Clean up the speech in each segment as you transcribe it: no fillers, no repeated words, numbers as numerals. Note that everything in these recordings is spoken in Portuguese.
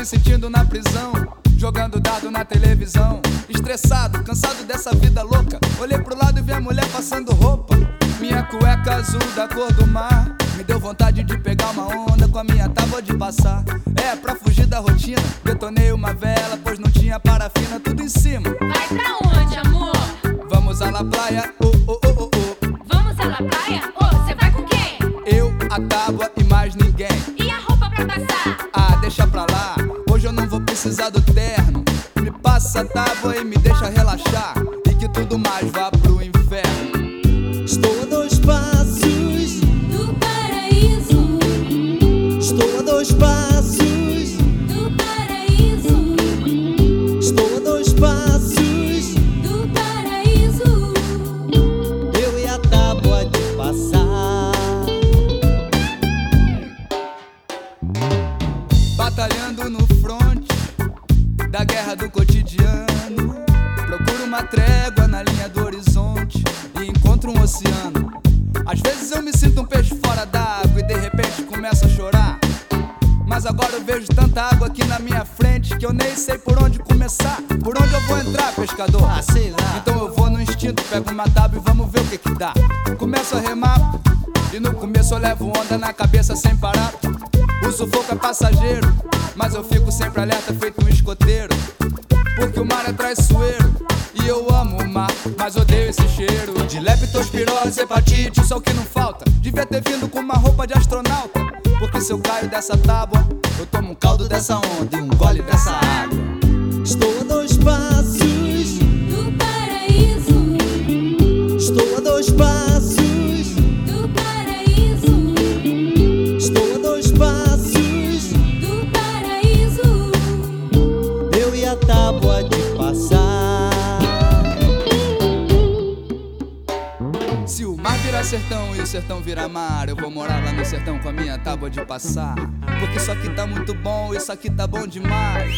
sentindo na prisão, jogando dado na televisão. Estressado, cansado dessa vida louca, olhei pro lado e vi a mulher passando roupa. Minha cueca azul da cor do mar me deu vontade de pegar uma onda com a minha tábua de passar. É, pra fugir da rotina, detonei uma vela, pois não tinha parafina, tudo em cima. Vai pra onde, amor? Vamos à la praia, oh, oh, oh, oh, oh. Vamos à la praia? Cê vai com quem? Eu, a tábua e mais ninguém. E a roupa pra passar? Ah, deixa pra lá, hoje eu não vou precisar do terno. Me passa a tábua e me deixa relaxar, e que tudo mais vá pro inferno. Estou a 2 passos do paraíso. Estou a 2 passos Do paraíso. Estou a 2 passos Do paraíso. Eu e a tábua de passar. Batalhando no fronte da guerra do cotidiano, procuro uma trégua na linha do horizonte e encontro um oceano. Às vezes eu me sinto um peixe fora d'água e de repente começo a chorar. Mas agora eu vejo tanta água aqui na minha frente que eu nem sei por onde começar. Por onde eu vou entrar, pescador? Ah, sei lá. Então eu vou no instinto, pego uma tábua e vamos ver o que dá. Começo a remar e no começo eu levo onda na cabeça sem parar. O sufoco é passageiro, mas eu fico sempre alerta feito um escoteiro. Porque o mar é traiçoeiro e eu amo o mar, mas odeio esse cheiro de leptospirose, hepatite, só o que não falta. Devia ter vindo com uma roupa de astronauta, porque se eu caio dessa tábua, eu tomo um caldo dessa onda e um gole dessa água. Estou a 2 passos Do paraíso. Estou a 2 passos Do paraíso. Estou a 2 passos Do paraíso. Eu e a tábua de passar. Se o mar virar sertão e o sertão virar mar, eu vou morar lá no sertão com a minha tábua de passar. Porque isso aqui tá muito bom, isso aqui tá bom demais.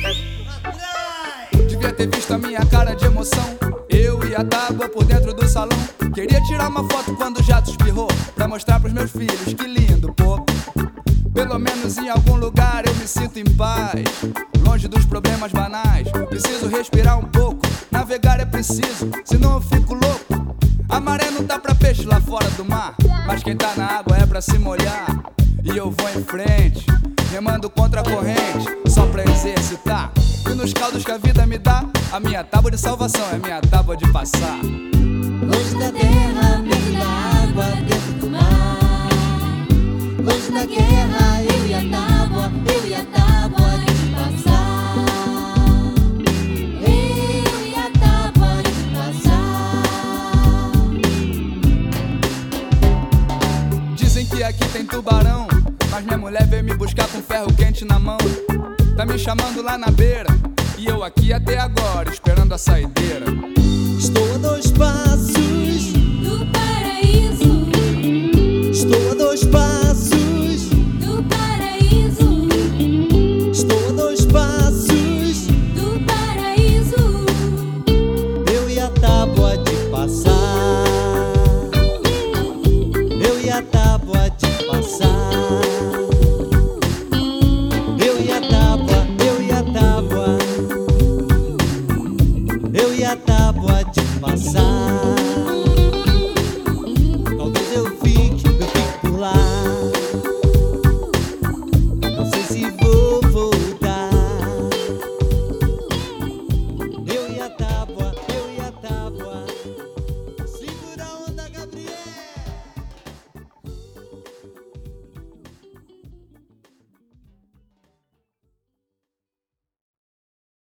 Devia ter visto a minha cara de emoção, eu e a tábua por dentro do salão. Queria tirar uma foto quando o jato espirrou, pra mostrar pros meus filhos, que lindo, pô. Pelo menos em algum lugar eu me sinto em paz, longe dos problemas banais. Preciso respirar um pouco, navegar é preciso, senão eu fico louco. A maré não dá pra peixe lá fora do mar, mas quem tá na água é pra se molhar. E eu vou em frente, remando contra a corrente, só pra exercitar. E nos caldos que a vida me dá, a minha tábua de salvação é minha tábua de passar. Longe da terra, perto da água, dentro do mar. Longe da guerra, eu e a tábua de passar. Eu e a tábua de passar. Dizem que aqui tem tubarão, mas minha mulher veio me buscar com ferro quente na mão. Tá me chamando lá na beira, e eu aqui até agora, esperando a saideira. Estou a 2 passos Do paraíso. Estou a 2 passos Do paraíso. Estou a 2 passos Do paraíso. Eu e a tábua de passar. Eu e a tábua de passar. Eu e a tábua, eu e a tábua. Eu e a tábua de passar.